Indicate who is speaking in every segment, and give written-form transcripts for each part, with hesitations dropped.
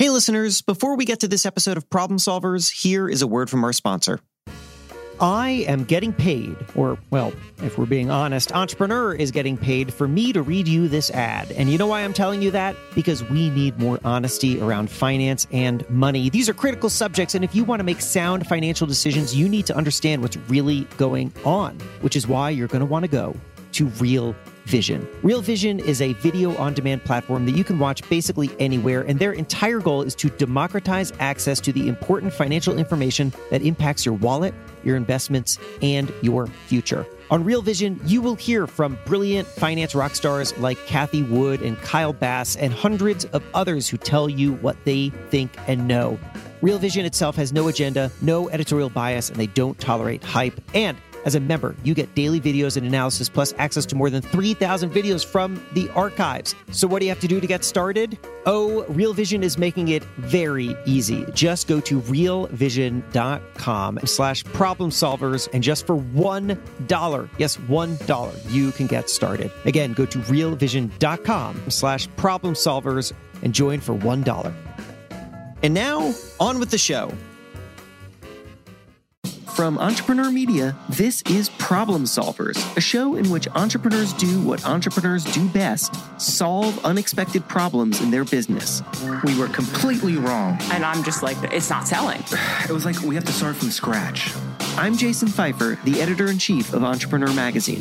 Speaker 1: Hey listeners, before we get to this episode of Problem Solvers, here is a word from our sponsor. I am getting paid, or, well, if we're being honest, Entrepreneur is getting paid for me to read you this ad. And you know why I'm telling you that? Because we need more honesty around finance and money. These are critical subjects, and if you want to make sound financial decisions, you need to understand what's really going on, which is why you're going to want to go to Real Vision. Real Vision is a video-on-demand platform that you can watch basically anywhere, and their entire goal is to democratize access to the important financial information that impacts your wallet, your investments, and your future. On Real Vision, you will hear from brilliant finance rock stars like Cathie Wood and Kyle Bass and hundreds of others who tell you what they think and know. Real Vision itself has no agenda, no editorial bias, and they don't tolerate hype. And as a member, you get daily videos and analysis, plus access to more than 3,000 videos from the archives. So what do you have to do to get started? Oh, Real Vision is making it very easy. Just go to realvision.com/problem solvers, and just for $1, yes, $1, you can get started. Again, go to realvision.com/problem solvers and join for $1. And now, on with the show. From Entrepreneur Media, this is Problem Solvers, a show in which entrepreneurs do what entrepreneurs do best: solve unexpected problems in their business.
Speaker 2: We were completely wrong.
Speaker 3: And I'm just like, it's not selling.
Speaker 2: It was like we have to start from scratch.
Speaker 1: I'm Jason Pfeiffer, the editor-in-chief of Entrepreneur Magazine.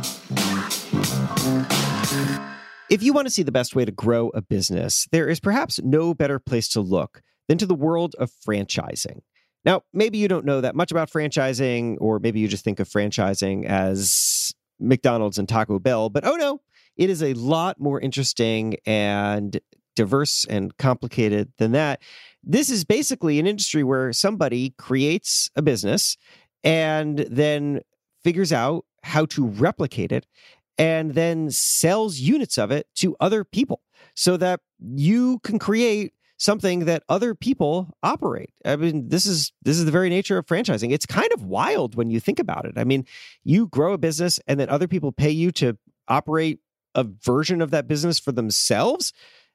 Speaker 1: If you want to see the best way to grow a business, there is perhaps no better place to look than to the world of franchising. Now, maybe you don't know that much about franchising, or maybe you just think of franchising as McDonald's and Taco Bell, but oh no, it is a lot more interesting and diverse and complicated than that. This is basically an industry where somebody creates a business and then figures out how to replicate it and then sells units of it to other people so that you can create something that other people operate. I mean, this is the very nature of franchising. It's kind of wild when you think about it. I mean, you grow a business and then other people pay you to operate a version of that business for themselves.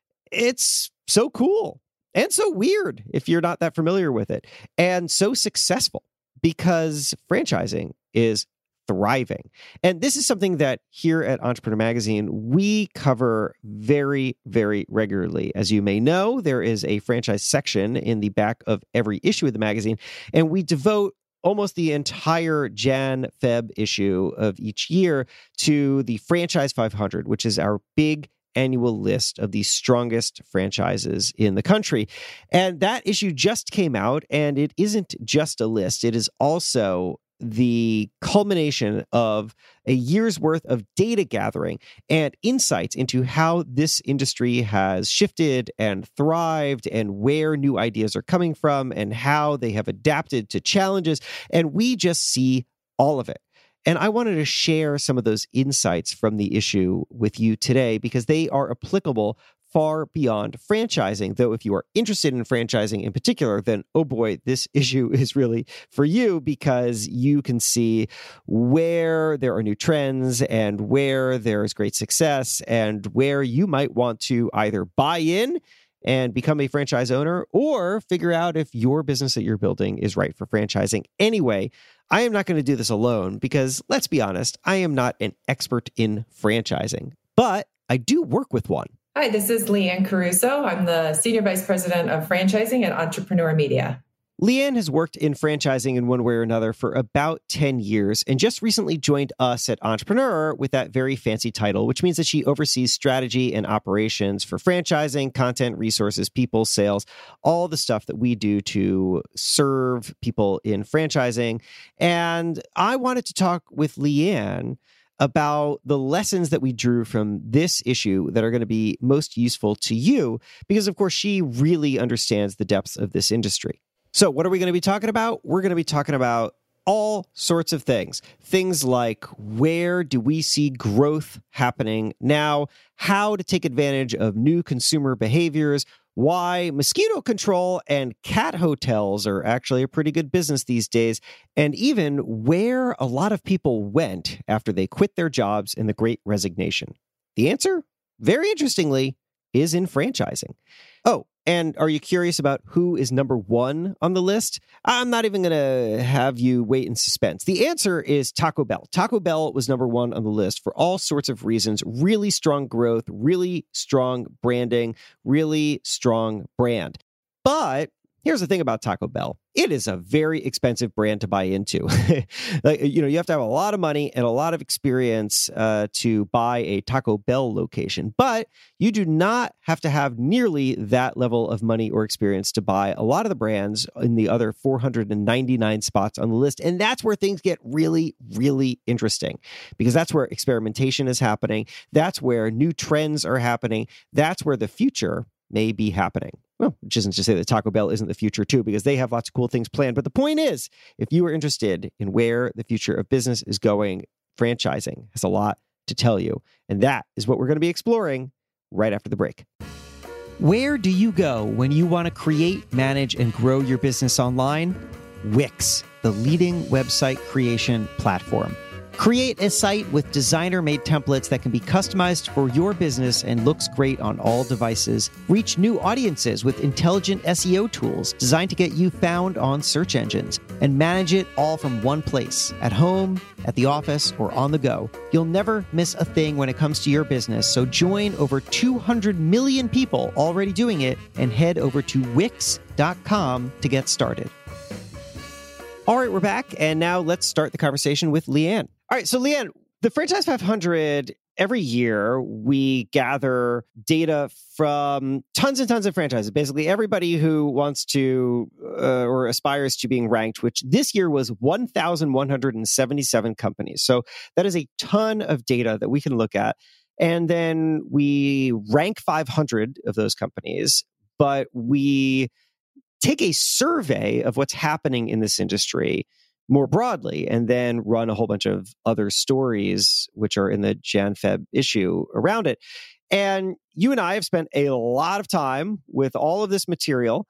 Speaker 1: It's so cool and so weird if you're not that familiar with it, and so successful because franchising is thriving. And this is something that here at Entrepreneur Magazine, we cover very, very regularly. As you may know, there is a franchise section in the back of every issue of the magazine, and we devote almost the entire Jan-Feb issue of each year to the Franchise 500, which is our big annual list of the strongest franchises in the country. And that issue just came out, and it isn't just a list. It is also the culmination of a year's worth of data gathering and insights into how this industry has shifted and thrived, and where new ideas are coming from and how they have adapted to challenges. And we just see all of it. And I wanted to share some of those insights from the issue with you today because they are applicable far beyond franchising. Though if you are interested in franchising in particular, then oh boy, this issue is really for you, because you can see where there are new trends and where there is great success and where you might want to either buy in and become a franchise owner, or figure out if your business that you're building is right for franchising. Anyway, I am not going to do this alone because, let's be honest, I am not an expert in franchising, but I do work with one.
Speaker 4: Hi, this is Leanne Caruso. I'm the Senior Vice President of Franchising at Entrepreneur Media.
Speaker 1: Leanne has worked in franchising in one way or another for about 10 years and just recently joined us at Entrepreneur with that very fancy title, which means that she oversees strategy and operations for franchising, content, resources, people, sales, all the stuff that we do to serve people in franchising. And I wanted to talk with Leanne about the lessons that we drew from this issue that are going to be most useful to you, because of course she really understands the depths of this industry. So what are we going to be talking about? We're going to be talking about all sorts of things. Things like, where do we see growth happening now? How to take advantage of new consumer behaviors? Why mosquito control and cat hotels are actually a pretty good business these days, and even where a lot of people went after they quit their jobs in the Great Resignation. The answer, very interestingly, is in franchising. Oh, And are you curious about who is number one on the list? I'm not even going to have you wait in suspense. The answer is Taco Bell. Taco Bell was number one on the list for all sorts of reasons. Really strong growth, really strong branding, really strong brand. But here's the thing about Taco Bell. It is a very expensive brand to buy into. You have to have a lot of money and a lot of experience to buy a Taco Bell location. But you do not have to have nearly that level of money or experience to buy a lot of the brands in the other 499 spots on the list. And that's where things get really, really interesting, because that's where experimentation is happening. That's where new trends are happening. That's where the future may be happening. Well, which isn't to say that Taco Bell isn't the future too, because they have lots of cool things planned. But the point is, if you are interested in where the future of business is going, franchising has a lot to tell you. And that is what we're going to be exploring right after the break. Where do you go when you want to create, manage, and grow your business online? Wix, the leading website creation platform. Create a site with designer-made templates that can be customized for your business and looks great on all devices. Reach new audiences with intelligent SEO tools designed to get you found on search engines. And manage it all from one place, at home, at the office, or on the go. You'll never miss a thing when it comes to your business, so join over 200 million people already doing it and head over to Wix.com to get started. All right, we're back, and now let's start the conversation with Leanne. All right, so Leanne, the Franchise 500, every year we gather data from tons and tons of franchises, basically everybody who wants to or aspires to being ranked, which this year was 1,177 companies. So that is a ton of data that we can look at. And then we rank 500 of those companies, but we take a survey of what's happening in this industry more broadly, and then run a whole bunch of other stories, which are in the Jan-Feb issue around it. And you and I have spent a lot of time with all of this material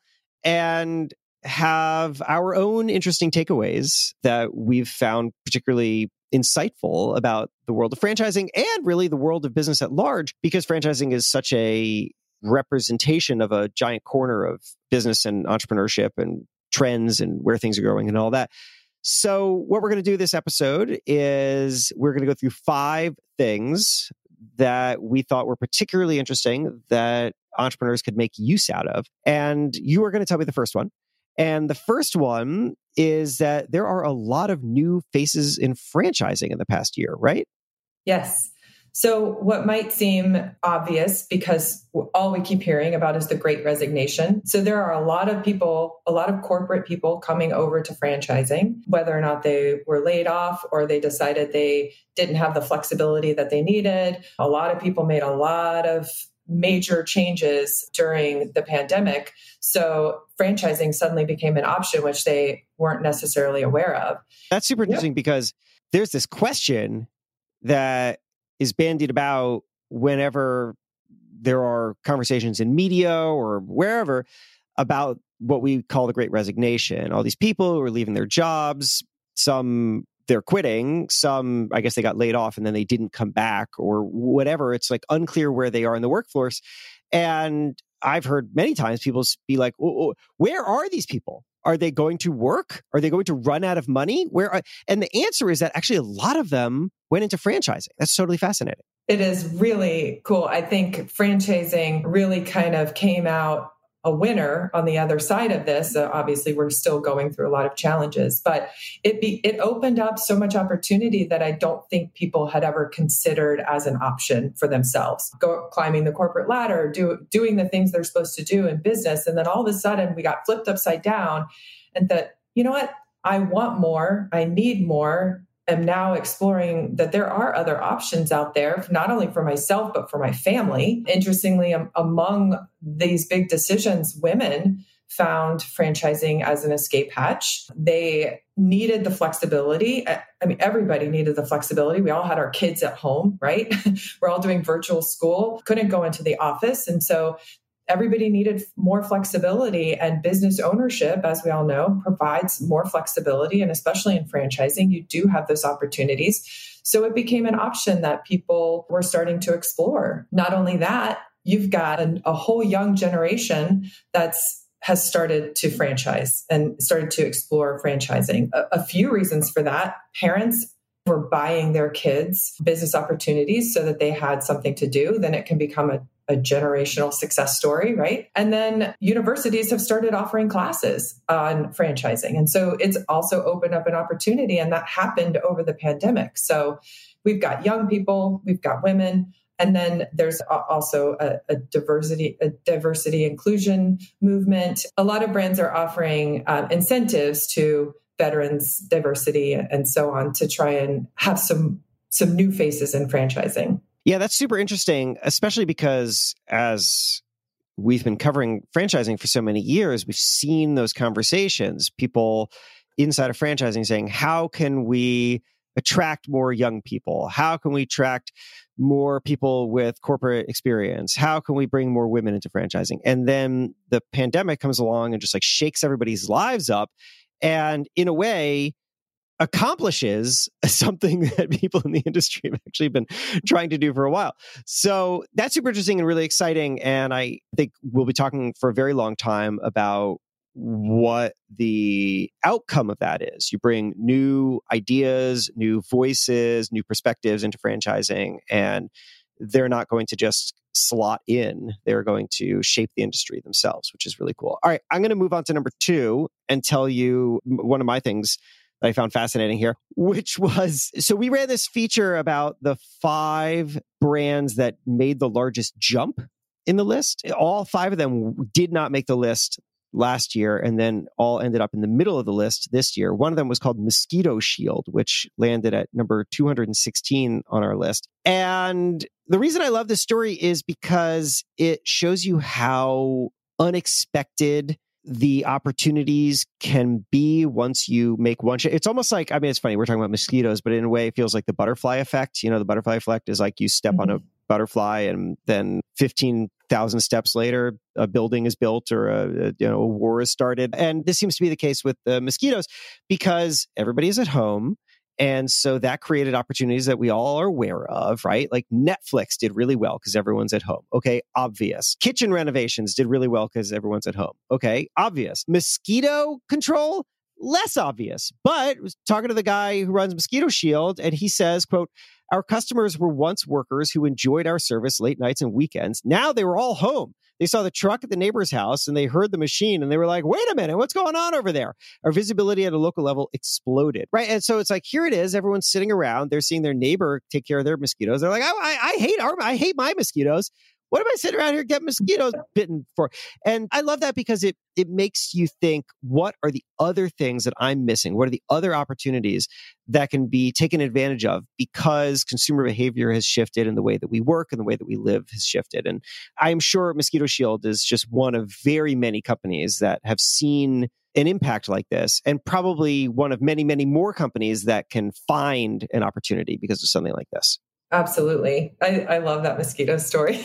Speaker 1: and have our own interesting takeaways that we've found particularly insightful about the world of franchising and really the world of business at large, because franchising is such a representation of a giant corner of business and entrepreneurship and trends and where things are going and all that. So what we're going to do this episode is we're going to go through 5 things that we thought were particularly interesting that entrepreneurs could make use out of. And you are going to tell me the first one. And the first one is that there are a lot of new faces in franchising in the past year, right?
Speaker 4: Yes. So what might seem obvious, because all we keep hearing about is the Great Resignation. So there are a lot of people, a lot of corporate people coming over to franchising, whether or not they were laid off or they decided they didn't have the flexibility that they needed. A lot of people made a lot of major changes during the pandemic. So franchising suddenly became an option, which they weren't necessarily aware of.
Speaker 1: That's super interesting because there's this question that is bandied about whenever there are conversations in media or wherever about what we call the Great Resignation. All these people who are leaving their jobs, some they're quitting, some, I guess they got laid off and then they didn't come back or whatever. It's like unclear where they are in the workforce. And I've heard many times people be like, where are these people? Are they going to work? Are they going to run out of money? And the answer is that actually a lot of them went into franchising. That's totally fascinating.
Speaker 4: It is really cool. I think franchising really kind of came out a winner on the other side of this. Obviously, we're still going through a lot of challenges, but it opened up so much opportunity that I don't think people had ever considered as an option for themselves. Climbing the corporate ladder, doing the things they're supposed to do in business. And then all of a sudden we got flipped upside down and that, you know what, I want more, I need more. I'm now exploring that there are other options out there, not only for myself, but for my family. Interestingly, among these big decisions, women found franchising as an escape hatch. They needed the flexibility. I mean, everybody needed the flexibility. We all had our kids at home, right? We're all doing virtual school, couldn't go into the office. And so everybody needed more flexibility, and business ownership, as we all know, provides more flexibility. And especially in franchising, you do have those opportunities. So it became an option that people were starting to explore. Not only that, you've got a whole young generation has started to franchise and started to explore franchising. A few reasons for that. Parents were buying their kids business opportunities so that they had something to do. Then it can become a generational success story, right? And then universities have started offering classes on franchising. And so it's also opened up an opportunity, and that happened over the pandemic. So we've got young people, we've got women, and then there's also a diversity inclusion movement. A lot of brands are offering incentives to veterans, diversity, and so on to try and have some new faces in franchising.
Speaker 1: Yeah, that's super interesting, especially because as we've been covering franchising for so many years, we've seen those conversations, people inside of franchising saying, how can we attract more young people? How can we attract more people with corporate experience? How can we bring more women into franchising? And then the pandemic comes along and just like shakes everybody's lives up and in a way accomplishes something that people in the industry have actually been trying to do for a while. So that's super interesting and really exciting. And I think we'll be talking for a very long time about what the outcome of that is. You bring new ideas, new voices, new perspectives into franchising, and they're not going to just slot in. They're going to shape the industry themselves, which is really cool. All right, I'm going to move on to number 2 and tell you one of my things that I found fascinating here, which was, so we ran this feature about the 5 brands that made the largest jump in the list. All 5 of them did not make the list last year, and then all ended up in the middle of the list this year. One of them was called Mosquito Shield, which landed at number 216 on our list. And the reason I love this story is because it shows you how unexpected the opportunities can be once you make one. It's almost like, I mean, it's funny, we're talking about mosquitoes, but in a way it feels like the butterfly effect. You know, the butterfly effect is like you step on a butterfly and then 15,000 steps later, a building is built or a war is started. And this seems to be the case with the mosquitoes because everybody is at home. And so that created opportunities that we all are aware of, right? Like Netflix did really well because everyone's at home. Okay, obvious. Kitchen renovations did really well because everyone's at home. Okay, obvious. Mosquito control, less obvious. But I was talking to the guy who runs Mosquito Shield, and he says, quote, "Our customers were once workers who enjoyed our service late nights and weekends. Now they were all home. They saw the truck at the neighbor's house and they heard the machine and they were like, wait a minute, what's going on over there? Our visibility at a local level exploded." Right. And so it's like, here it is. Everyone's sitting around. They're seeing their neighbor take care of their mosquitoes. They're like, oh, I hate my mosquitoes. What am I sitting around here getting mosquitoes bitten for? And I love that because it makes you think, what are the other things that I'm missing? What are the other opportunities that can be taken advantage of because consumer behavior has shifted and the way that we work and the way that we live has shifted? And I'm sure Mosquito Shield is just one of very many companies that have seen an impact like this, and probably one of many, many more companies that can find an opportunity because of something like this.
Speaker 4: Absolutely. I love that mosquito story.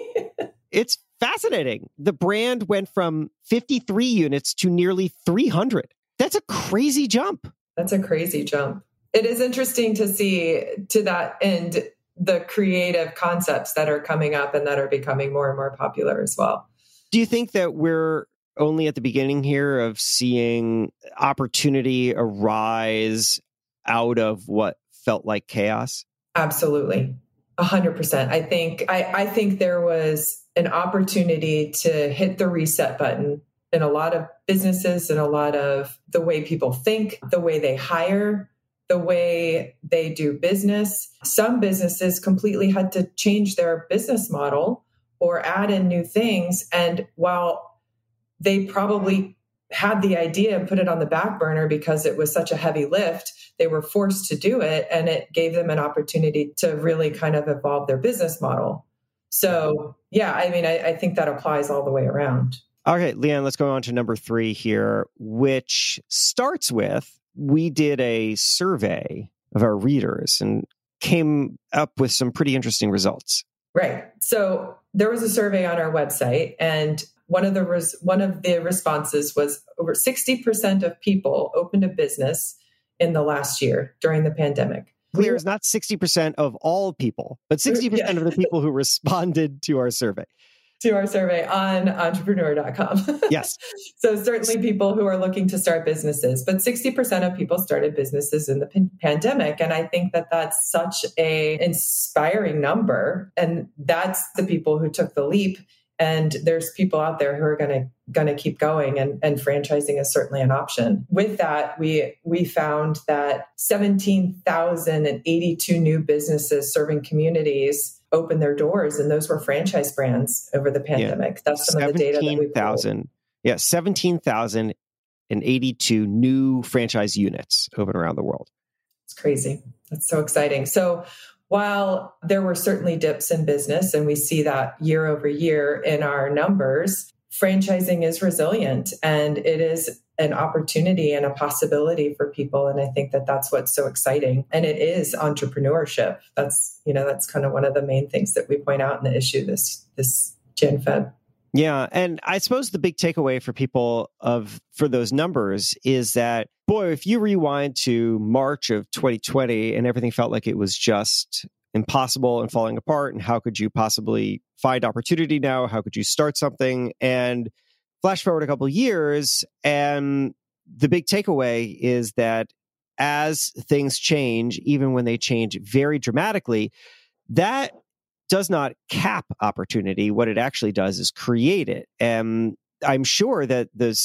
Speaker 1: It's fascinating. The brand went from 53 units to nearly 300. That's a crazy jump.
Speaker 4: That's a crazy jump. It is interesting to see, to that end, the creative concepts that are coming up and that are becoming more and more popular as well.
Speaker 1: Do you think that we're only at the beginning here of seeing opportunity arise out of what felt like chaos?
Speaker 4: Absolutely. 100%. I think there was an opportunity to hit the reset button in a lot of businesses and a lot of the way people think, the way they hire, the way they do business. Some businesses completely had to change their business model or add in new things. And while they probably had the idea and put it on the back burner because it was such a heavy lift, they were forced to do it, and it gave them an opportunity to really kind of evolve their business model. So, yeah, I mean, I think that applies all the way around.
Speaker 1: Okay, Leanne, let's go on to number 3 here, which starts with, we did a survey of our readers and came up with some pretty interesting results.
Speaker 4: Right. So there was a survey on our website, and one of the responses was over 60% of people opened a business in the last year during the pandemic.
Speaker 1: clear, is not 60% of all people, but 60% of the people who responded to our survey.
Speaker 4: To our survey on entrepreneur.com.
Speaker 1: Yes.
Speaker 4: So certainly people who are looking to start businesses, but 60% of people started businesses in the pandemic. And I think that that's such a inspiring number. And that's the people who took the leap. And there's people out there who are going to keep going, and franchising is certainly an option. With that, we found that 17,082 new businesses serving communities opened their doors, and those were franchise brands over the pandemic. That's some of the data that we pulled.
Speaker 1: 17,082 new franchise units open around the world.
Speaker 4: It's crazy. That's so exciting. So while there were certainly dips in business, and we see that year over year in our numbers, franchising is resilient, and it is an opportunity and a possibility for people. And I think that that's what's so exciting. And it is entrepreneurship. That's kind of one of the main things that we point out in the issue this Jan Feb.
Speaker 1: Yeah. And I suppose the big takeaway for people for those numbers is that, boy, if you rewind to March of 2020 and everything felt like it was just impossible and falling apart, and how could you possibly find opportunity now? How could you start something? And flash forward a couple of years, and the big takeaway is that as things change, even when they change very dramatically, that does not cap opportunity. What it actually does is create it. And I'm sure that the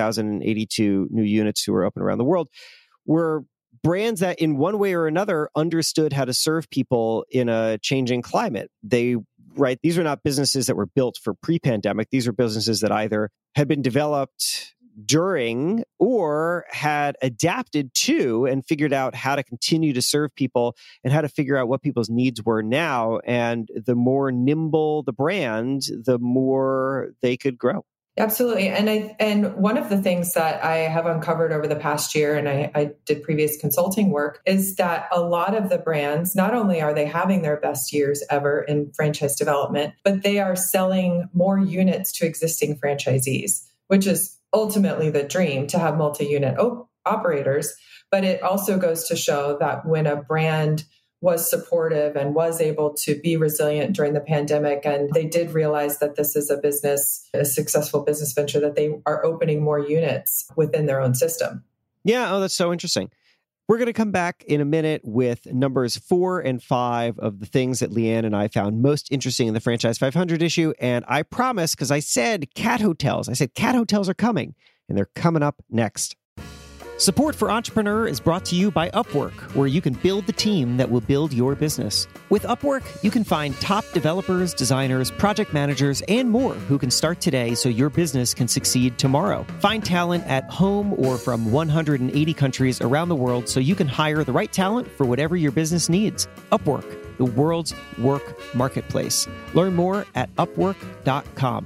Speaker 1: 17,082 new units who were open around the world were brands that in one way or another understood how to serve people in a changing climate. These are not businesses that were built for pre-pandemic. These are businesses that either had been developed during or had adapted to and figured out how to continue to serve people and how to figure out what people's needs were now. And the more nimble the brand, the more they could grow.
Speaker 4: Absolutely. And one of the things that I have uncovered over the past year, and I did previous consulting work, is that a lot of the brands, not only are they having their best years ever in franchise development, but they are selling more units to existing franchisees, which is ultimately the dream, to have multi-unit operators. But it also goes to show that when a brand was supportive and was able to be resilient during the pandemic, and they did realize that this is a successful business venture, that they are opening more units within their own system.
Speaker 1: Yeah. Oh, that's so interesting. We're going to come back in a minute with numbers 4 and 5 of the things that Leanne and I found most interesting in the Franchise 500 issue. And I promise, because I said cat hotels are coming, and they're coming up next. Support for Entrepreneur is brought to you by Upwork, where you can build the team that will build your business. With Upwork, you can find top developers, designers, project managers, and more who can start today so your business can succeed tomorrow. Find talent at home or from 180 countries around the world so you can hire the right talent for whatever your business needs. Upwork, the world's work marketplace. Learn more at Upwork.com.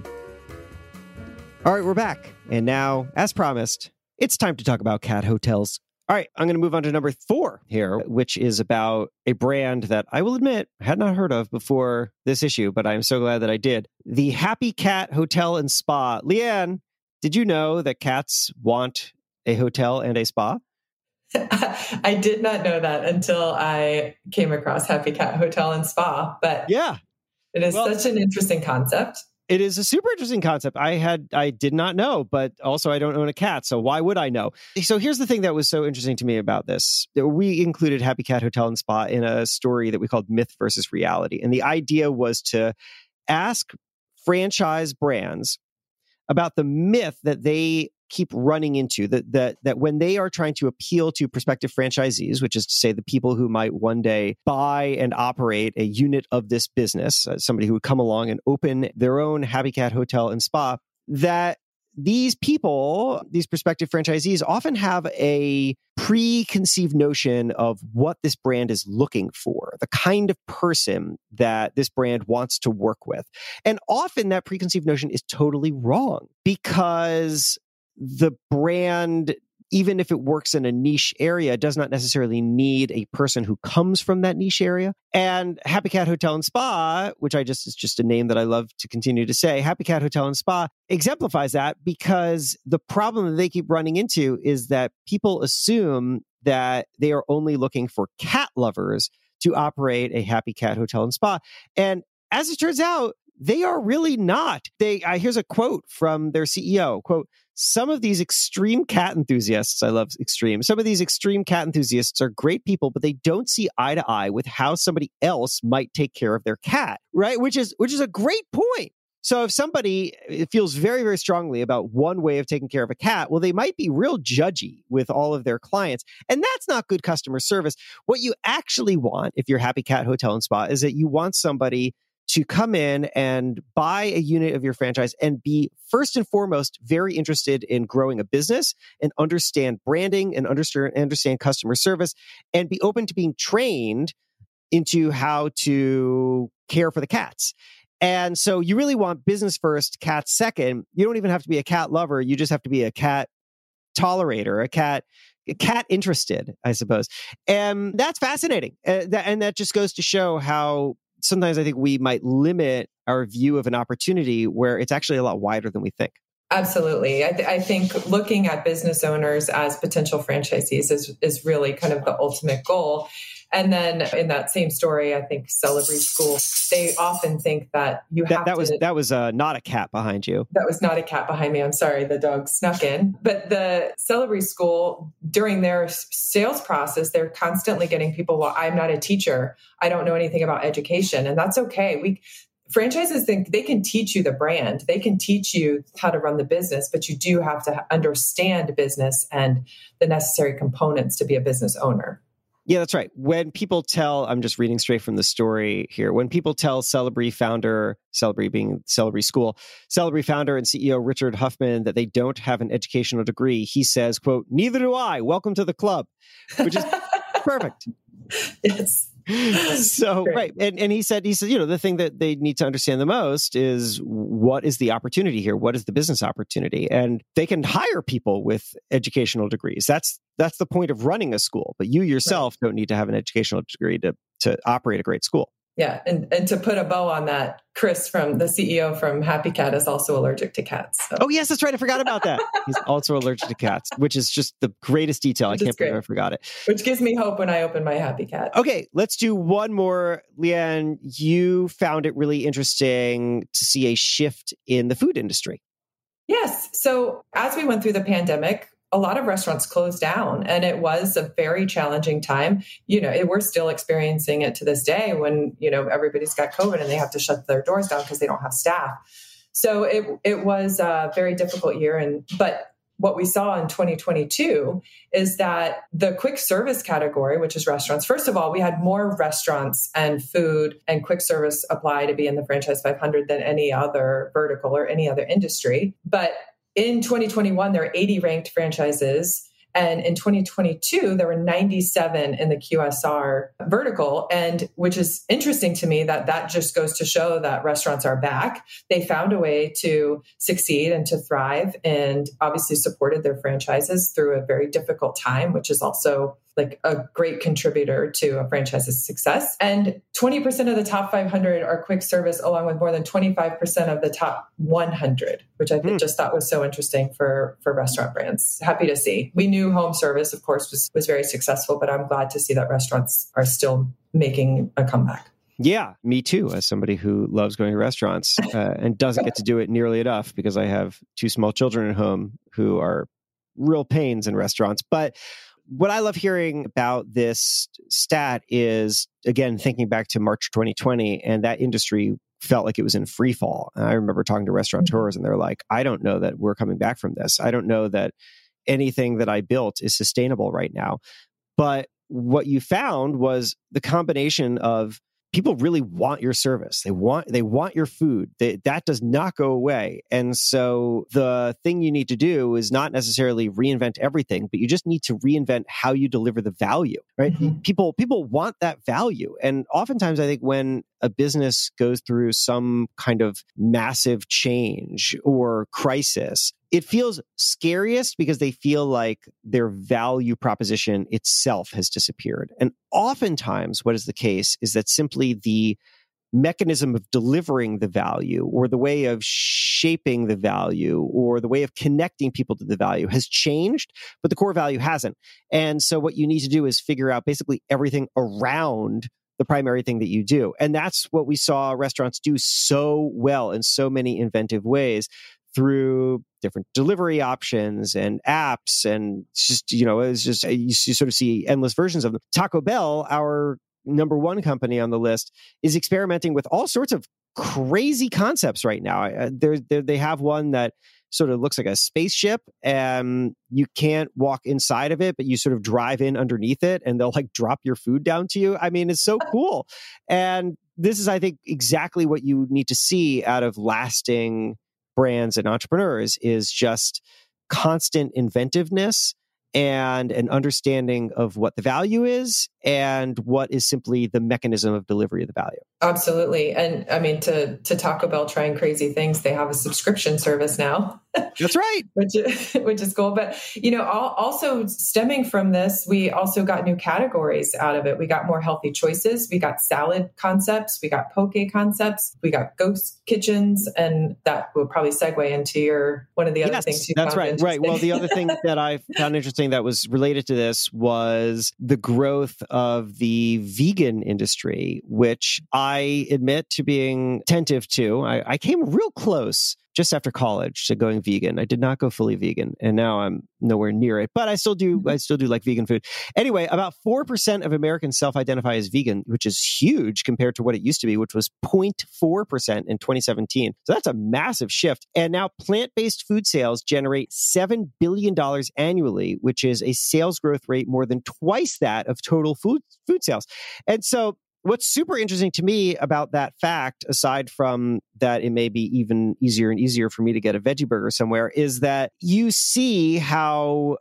Speaker 1: All right, we're back. And now, as promised, it's time to talk about cat hotels. All right, I'm going to move on to number 4 here, which is about a brand that I will admit I had not heard of before this issue, but I'm so glad that I did. The Happy Cat Hotel and Spa. Leanne, did you know that cats want a hotel and a spa?
Speaker 4: I did not know that until I came across Happy Cat Hotel and Spa, but yeah, it is such an interesting concept.
Speaker 1: It is a super interesting concept. I did not know, but also I don't own a cat, so why would I know? So here's the thing that was so interesting to me about this. We included Happy Cat Hotel and Spa in a story that we called Myth versus Reality. And the idea was to ask franchise brands about the myth that they keep running into, that when they are trying to appeal to prospective franchisees, which is to say the people who might one day buy and operate a unit of this business, somebody who would come along and open their own Happy Cat Hotel and Spa, that these people, these prospective franchisees, often have a preconceived notion of what this brand is looking for, the kind of person that this brand wants to work with. And often that preconceived notion is totally wrong, because the brand, even if it works in a niche area, does not necessarily need a person who comes from that niche area. And Happy Cat Hotel and Spa, which is just a name that I love to continue to say, Happy Cat Hotel and Spa exemplifies that, because the problem that they keep running into is that people assume that they are only looking for cat lovers to operate a Happy Cat hotel and spa. And as it turns out, they are really not. Here's a quote from their CEO, quote, "Some of these extreme cat enthusiasts," I love extreme, "some of these extreme cat enthusiasts are great people, but they don't see eye to eye with how somebody else might take care of their cat," right? Which is a great point. So if somebody feels very, very strongly about one way of taking care of a cat, well, they might be real judgy with all of their clients. And that's not good customer service. What you actually want, if you're Happy Cat Hotel and Spa, is that you want somebody to come in and buy a unit of your franchise and be first and foremost very interested in growing a business and understand branding and understand customer service and be open to being trained into how to care for the cats. And so you really want business first, cats second. You don't even have to be a cat lover. You just have to be a cat tolerator, a cat interested, I suppose. And that's fascinating. And that just goes to show how sometimes I think we might limit our view of an opportunity where it's actually a lot wider than we think.
Speaker 4: Absolutely. I think looking at business owners as potential franchisees is really kind of the ultimate goal. And then in that same story, I think Celebree School, they often think that that
Speaker 1: was not a cat behind you.
Speaker 4: That was not a cat behind me. I'm sorry, the dog snuck in. But the Celebree School, during their sales process, they're constantly getting people, well, I'm not a teacher. I don't know anything about education. And that's okay. Franchises think they can teach you the brand. They can teach you how to run the business, but you do have to understand business and the necessary components to be a business owner.
Speaker 1: Yeah, that's right. When people tell, I'm just reading straight from the story here. When people tell Celebree founder, Celebree being Celebree School, Celebree founder and CEO Richard Huffman that they don't have an educational degree, he says, quote, "Neither do I. Welcome to the club," which is perfect.
Speaker 4: Yes.
Speaker 1: So, right. And he said, the thing that they need to understand the most is what is the opportunity here? What is the business opportunity? And they can hire people with educational degrees. That's the point of running a school. But you yourself don't need to have an educational degree to operate a great school.
Speaker 4: Yeah. And to put a bow on that, Chris, from the CEO from Happy Cat, is also allergic to cats. So.
Speaker 1: Oh, yes, that's right. I forgot about that. He's also allergic to cats, which is just the greatest detail. I can't believe I forgot it.
Speaker 4: Which gives me hope when I open my Happy Cat.
Speaker 1: Okay, let's do one more. Leanne, you found it really interesting to see a shift in the food industry.
Speaker 4: Yes. So as we went through the pandemic, a lot of restaurants closed down, and it was a very challenging time. We're still experiencing it to this day when, everybody's got COVID and they have to shut their doors down because they don't have staff. So it was a very difficult year. But what we saw in 2022 is that the quick service category, which is restaurants, first of all, we had more restaurants and food and quick service apply to be in the Franchise 500 than any other vertical or any other industry. But in 2021, there were 80 ranked franchises. And in 2022, there were 97 in the QSR vertical. And which is interesting to me that just goes to show that restaurants are back. They found a way to succeed and to thrive, and obviously supported their franchises through a very difficult time, which is also like a great contributor to a franchise's success. And 20% of the top 500 are quick service, along with more than 25% of the top 100, which I just thought was so interesting for restaurant brands. Happy to see. We knew home service, of course, was very successful, but I'm glad to see that restaurants are still making a comeback.
Speaker 1: Yeah, me too, as somebody who loves going to restaurants and doesn't get to do it nearly enough because I have two small children at home who are real pains in restaurants. But what I love hearing about this stat is, again, thinking back to March 2020, and that industry felt like it was in free fall. And I remember talking to restaurateurs and they're like, I don't know that we're coming back from this. I don't know that anything that I built is sustainable right now. But what you found was the combination of people really want your service. They want your food. That does not go away. And so the thing you need to do is not necessarily reinvent everything, but you just need to reinvent how you deliver the value, right? Mm-hmm. People want that value. And oftentimes I think when a business goes through some kind of massive change or crisis, it feels scariest because they feel like their value proposition itself has disappeared. And oftentimes what is the case is that simply the mechanism of delivering the value or the way of shaping the value or the way of connecting people to the value has changed, but the core value hasn't. And so what you need to do is figure out basically everything around the primary thing that you do. And that's what we saw restaurants do so well in so many inventive ways through different delivery options and apps. And it's just, it's just, you sort of see endless versions of them. Taco Bell, our number one company on the list, is experimenting with all sorts of crazy concepts right now. They have one that sort of looks like a spaceship, and you can't walk inside of it, but you sort of drive in underneath it and they'll like drop your food down to you. I mean, it's so cool. And this is, I think, exactly what you need to see out of lasting brands and entrepreneurs is just constant inventiveness and an understanding of what the value is and what is simply the mechanism of delivery of the value.
Speaker 4: Absolutely. And I mean, to Taco Bell trying crazy things, they have a subscription service now.
Speaker 1: That's right.
Speaker 4: which is cool. But, also stemming from this, we also got new categories out of it. We got more healthy choices. We got salad concepts. We got poke concepts. We got ghost kitchens. And that will probably segue into one of the other things you
Speaker 1: that's
Speaker 4: found
Speaker 1: right.
Speaker 4: interesting.
Speaker 1: Right. Well, the other thing that I found interesting that was related to this was the growth of the vegan industry, which I admit to being attentive to. I came real close just after college to going vegan. I did not go fully vegan, and now I'm nowhere near it, but I still do like vegan food. Anyway, about 4% of Americans self-identify as vegan, which is huge compared to what it used to be, which was 0.4% in 2017. So that's a massive shift. And now plant-based food sales generate $7 billion annually, which is a sales growth rate more than twice that of total food sales. And so what's super interesting to me about that fact, aside from that it may be even easier and easier for me to get a veggie burger somewhere, is that you see how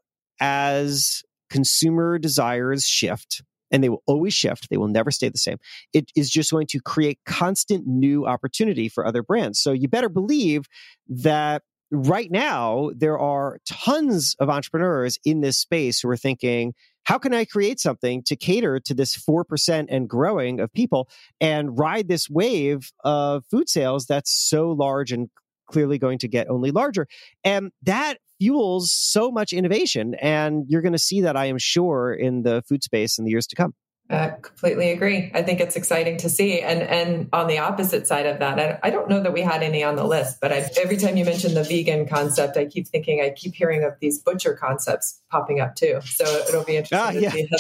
Speaker 1: as consumer desires shift, and they will always shift, they will never stay the same, it is just going to create constant new opportunity for other brands. So you better believe that right now there are tons of entrepreneurs in this space who are thinking, how can I create something to cater to this 4% and growing of people and ride this wave of food sales that's so large and clearly going to get only larger? And that fuels so much innovation. And you're going to see that, I am sure, in the food space in the years to come.
Speaker 4: Completely agree. I think it's exciting to see. And on the opposite side of that, I don't know that we had any on the list, but every time you mention the vegan concept, I keep hearing of these butcher concepts popping up too. So it'll be interesting to see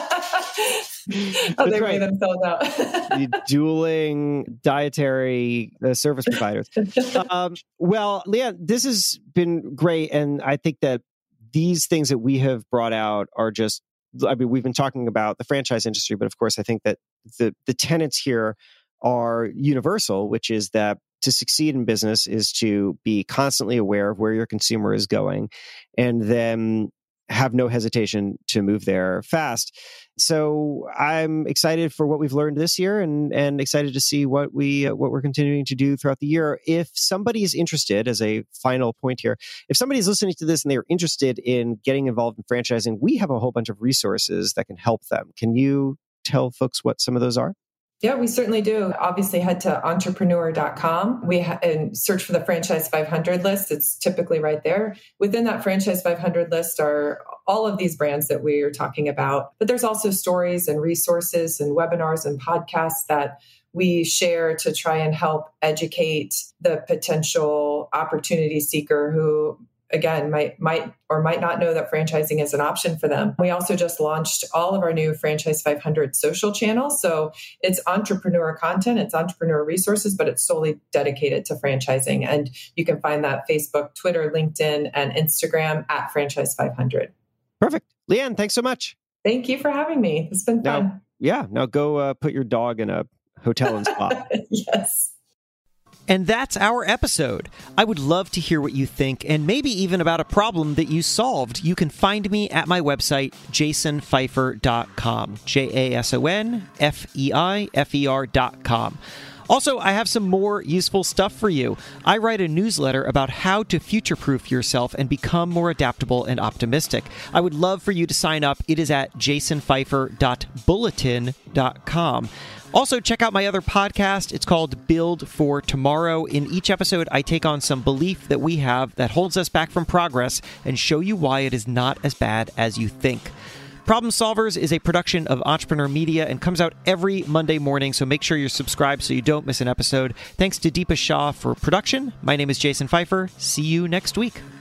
Speaker 4: how they weigh themselves out.
Speaker 1: The dueling dietary service providers. Well, Leanne, this has been great. And I think that these things that we have brought out are just, we've been talking about the franchise industry, but of course, I think that the tenets here are universal, which is that to succeed in business is to be constantly aware of where your consumer is going and then have no hesitation to move there fast. So I'm excited for what we've learned this year and excited to see what we're continuing to do throughout the year. If somebody is interested, as a final point here, if somebody's listening to this and they're interested in getting involved in franchising, we have a whole bunch of resources that can help them. Can you tell folks what some of those are?
Speaker 4: Yeah, we certainly do. Obviously, head to entrepreneur.com. And search for the Franchise 500 list. It's typically right there. Within that Franchise 500 list are all of these brands that we are talking about. But there's also stories and resources and webinars and podcasts that we share to try and help educate the potential opportunity seeker who, again, might or might not know that franchising is an option for them. We also just launched all of our new Franchise 500 social channels. So it's entrepreneur content, it's entrepreneur resources, but it's solely dedicated to franchising. And you can find that Facebook, Twitter, LinkedIn, and Instagram at Franchise 500.
Speaker 1: Perfect. Leanne, thanks so much.
Speaker 4: Thank you for having me. It's been fun.
Speaker 1: Now go put your dog in a hotel and spa.
Speaker 4: Yes.
Speaker 5: And that's our episode. I would love to hear what you think and maybe even about a problem that you solved. You can find me at my website, jasonfeifer.com, JASONFEIFER.com. Also, I have some more useful stuff for you. I write a newsletter about how to future-proof yourself and become more adaptable and optimistic. I would love for you to sign up. It is at jasonfeifer.bulletin.com. Also, check out my other podcast. It's called Build for Tomorrow. In each episode, I take on some belief that we have that holds us back from progress and show you why it is not as bad as you think. Problem Solvers is a production of Entrepreneur Media and comes out every Monday morning, so make sure you're subscribed so you don't miss an episode. Thanks to Deepa Shah for production. My name is Jason Feifer. See you next week.